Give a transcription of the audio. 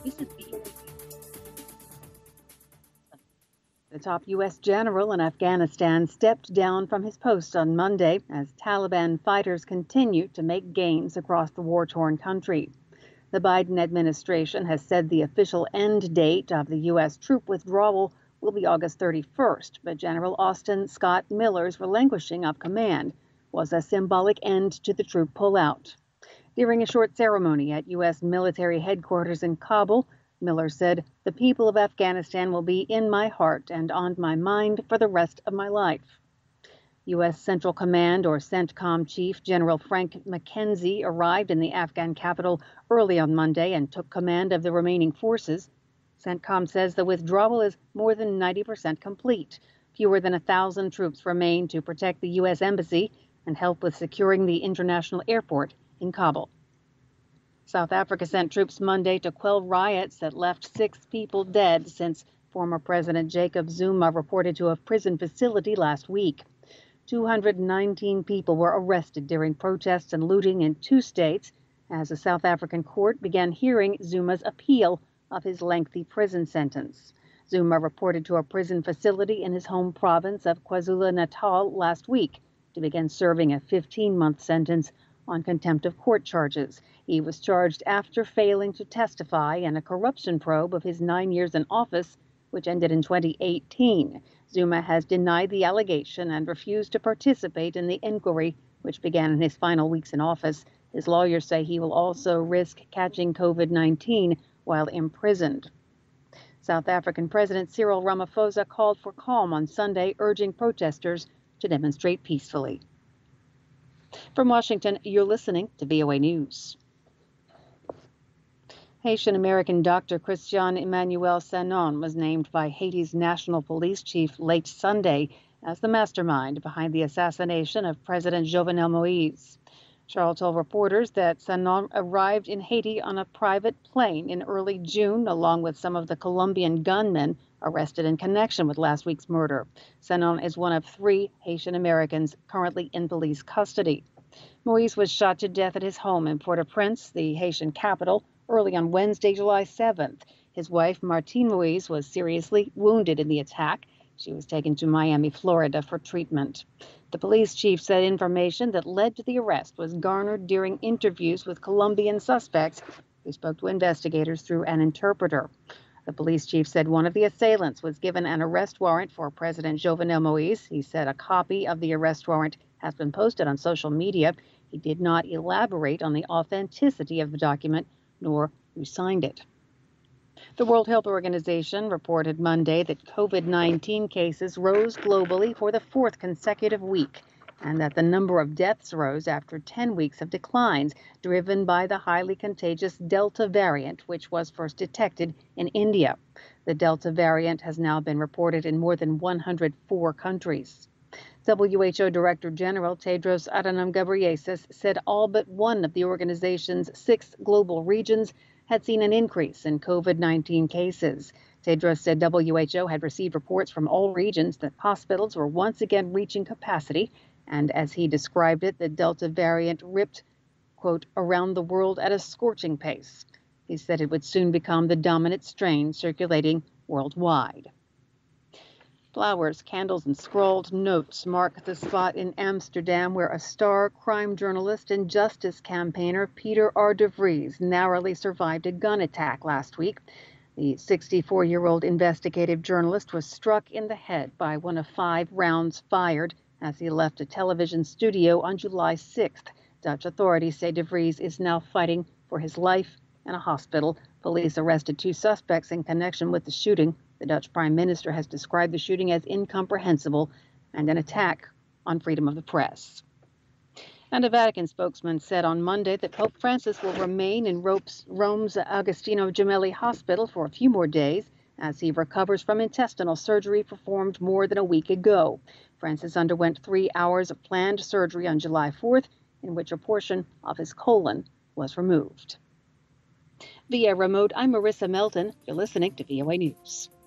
This is the top U.S. general in Afghanistan stepped down from his post on Monday as Taliban fighters continue to make gains across the war-torn country. The Biden administration has said the official end date of the U.S. troop withdrawal will be August 31st, but General Austin Scott Miller's relinquishing of command was a symbolic end to the troop pullout. During a short ceremony at U.S. military headquarters in Kabul, Miller said, "The people of Afghanistan will be in my heart and on my mind for the rest of my life." U.S. Central Command, or CENTCOM Chief General Frank McKenzie, arrived in the Afghan capital early on Monday and took command of the remaining forces. CENTCOM says the withdrawal is more than 90% complete. Fewer than 1,000 troops remain to protect the U.S. Embassy and help with securing the international airport in Kabul. South Africa sent troops Monday to quell riots that left 6 people dead since former President Jacob Zuma reported to a prison facility last week. 219 people were arrested during protests and looting in 2 states as a South African court began hearing Zuma's appeal of his lengthy prison sentence. Zuma reported to a prison facility in his home province of KwaZulu-Natal last week to begin serving a 15-month sentence on contempt of court charges. He was charged after failing to testify in a corruption probe of his 9 years in office, which ended in 2018. Zuma has denied the allegation and refused to participate in the inquiry, which began in his final weeks in office. His lawyers say he will also risk catching COVID-19 while imprisoned. South African President Cyril Ramaphosa called for calm on Sunday, urging protesters to demonstrate peacefully. From Washington, you're listening to VOA News. Haitian-American Dr. Christian Emmanuel Sanon was named by Haiti's National Police Chief late Sunday as the mastermind behind the assassination of President Jovenel Moise. Charles told reporters that Sanon arrived in Haiti on a private plane in early June, along with some of the Colombian gunmen arrested in connection with last week's murder. Sanon is one of 3 Haitian Americans currently in police custody. Moise was shot to death at his home in Port-au-Prince, the Haitian capital, early on Wednesday, July 7th. His wife, Martine Moise, was seriously wounded in the attack. She was taken to Miami, Florida for treatment. The police chief said information that led to the arrest was garnered during interviews with Colombian suspects who spoke to investigators through an interpreter. The police chief said one of the assailants was given an arrest warrant for President Jovenel Moise. He said a copy of the arrest warrant has been posted on social media. He did not elaborate on the authenticity of the document nor who signed it. The World Health Organization reported Monday that COVID-19 cases rose globally for the 4th consecutive week, and that the number of deaths rose after 10 weeks of declines, driven by the highly contagious Delta variant, which was first detected in India. The Delta variant has now been reported in more than 104 countries. WHO Director General Tedros Adhanom Ghebreyesus said all but one of the organization's 6 global regions had seen an increase in COVID-19 cases. Tedros said WHO had received reports from all regions that hospitals were once again reaching capacity, and as he described it, the Delta variant ripped, quote, around the world at a scorching pace. He said it would soon become the dominant strain circulating worldwide. Flowers, candles, and scrawled notes mark the spot in Amsterdam where a star crime journalist and justice campaigner Peter R. de Vries narrowly survived a gun attack last week. The 64-year-old investigative journalist was struck in the head by one of 5 rounds fired as he left a television studio on July 6th. Dutch authorities say de Vries is now fighting for his life in a hospital. Police arrested 2 suspects in connection with the shooting. The Dutch Prime Minister has described the shooting as incomprehensible and an attack on freedom of the press. And a Vatican spokesman said on Monday that Pope Francis will remain in Rome's Agostino Gemelli Hospital for a few more days as he recovers from intestinal surgery performed more than a week ago. Francis underwent 3 hours of planned surgery on July 4th, in which a portion of his colon was removed. Via remote, I'm Marissa Melton. You're listening to VOA News.